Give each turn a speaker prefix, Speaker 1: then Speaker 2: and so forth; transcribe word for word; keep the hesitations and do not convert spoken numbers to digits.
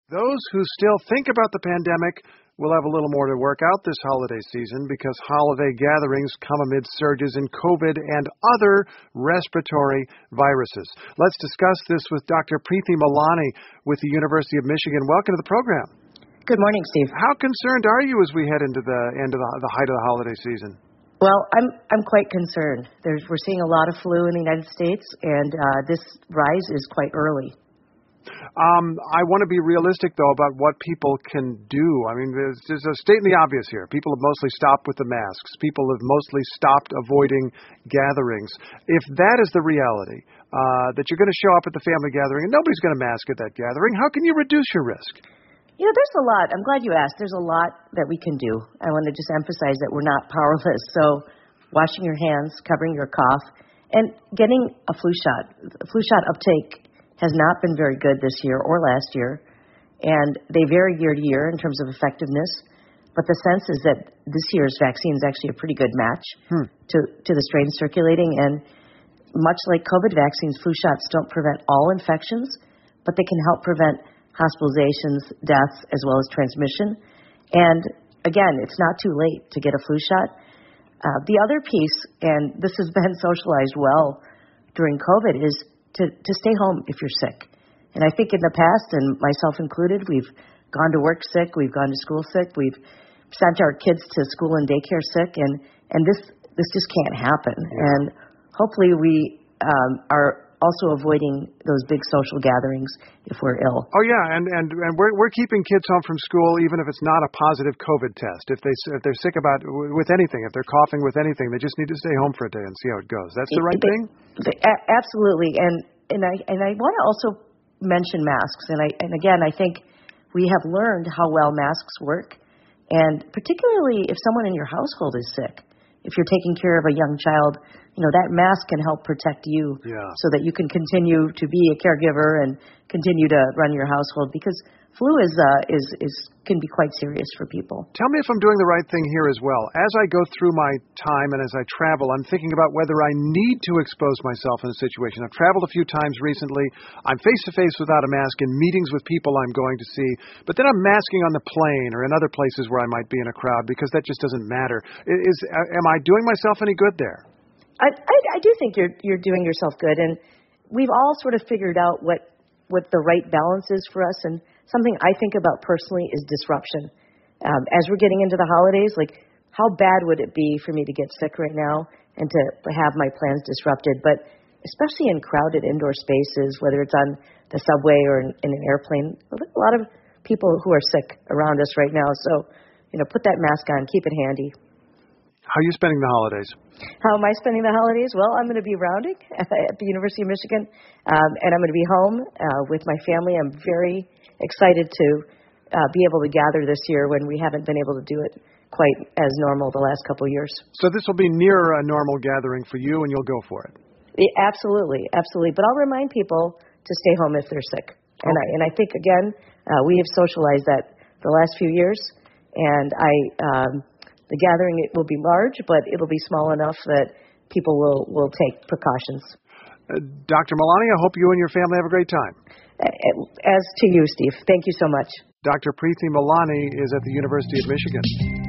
Speaker 1: Those who still think about the pandemic will have a little more to work out this holiday season because holiday gatherings come amid surges in COVID and other respiratory viruses. Let's discuss this with Doctor Preethi Malani with the University of Michigan. Welcome to the program.
Speaker 2: Good morning, Steve.
Speaker 1: How concerned are you as we head into the end of the, the height of the holiday season?
Speaker 2: Well, I'm I'm quite concerned. There's, we're seeing a lot of flu in the United States, and uh, this rise is quite early.
Speaker 1: Um, I want to be realistic, though, about what people can do. I mean, there's, there's a statement the obvious here. People have mostly stopped with the masks. People have mostly stopped avoiding gatherings. If that is the reality, uh, that you're going to show up at the family gathering and nobody's going to mask at that gathering, how can you reduce your risk?
Speaker 2: You know, there's a lot. I'm glad you asked. There's a lot that we can do. I want to just emphasize that we're not powerless. So washing your hands, covering your cough, and getting a flu shot. The flu shot uptake has not been very good this year or last year, and they vary year to year in terms of effectiveness. But the sense is that this year's vaccine is actually a pretty good match hmm. to, to the strains circulating. And much like COVID vaccines, flu shots don't prevent all infections, but they can help prevent hospitalizations, deaths, as well as transmission. And again, it's not too late to get a flu shot. Uh, the other piece, and this has been socialized well during COVID, is to, to stay home if you're sick. And I think in the past, and myself included, we've gone to work sick, we've gone to school sick, we've sent our kids to school and daycare sick, and, and this this just can't happen. Yeah. And hopefully we um, are also avoiding those big social gatherings if we're ill.
Speaker 1: Oh yeah, and and, and we're we're keeping kids home from school even if it's not a positive COVID test. If they if they're sick about with anything, if they're coughing with anything, they just need to stay home for a day and see how it goes. That's the right
Speaker 2: they,
Speaker 1: thing?
Speaker 2: They, absolutely. And and I and I want to also mention masks. And I and again, I think we have learned how well masks work, and particularly if someone in your household is sick. If you're taking care of a young child, you know, that mask can help protect you yeah. so that you can continue to be a caregiver and continue to run your household, because flu is uh, is is can be quite serious for people.
Speaker 1: Tell me if I'm doing the right thing here as well. As I go through my time and as I travel, I'm thinking about whether I need to expose myself in a situation. I've traveled a few times recently. I'm face-to-face without a mask in meetings with people I'm going to see, but then I'm masking on the plane or in other places where I might be in a crowd because that just doesn't matter. Is, am I doing myself any good there?
Speaker 2: I, I, I do think you're you're doing yourself good, and we've all sort of figured out what, what the right balance is for us, and something I think about personally is disruption. Um, as we're getting into the holidays, like, how bad would it be for me to get sick right now and to have my plans disrupted? But especially in crowded indoor spaces, whether it's on the subway or in, in an airplane, a lot of people who are sick around us right now. So, you know, put that mask on, keep it handy.
Speaker 1: How are you spending the holidays?
Speaker 2: How am I spending the holidays? Well, I'm going to be rounding at the University of Michigan, um, and I'm going to be home uh, with my family. I'm very excited to uh, be able to gather this year when we haven't been able to do it quite as normal the last couple of years.
Speaker 1: So this will be near a normal gathering for you, and you'll go for it?
Speaker 2: Yeah, absolutely, absolutely. But I'll remind people to stay home if they're sick. And okay. I and I think, again, uh, we have socialized that the last few years, and I... Um, The gathering, it will be large, but it'll be small enough that people will, will take precautions.
Speaker 1: Uh, Doctor Malani, I hope you and your family have a great time.
Speaker 2: As to you, Steve. Thank you so much.
Speaker 1: Doctor Preethi Malani is at the University of Michigan.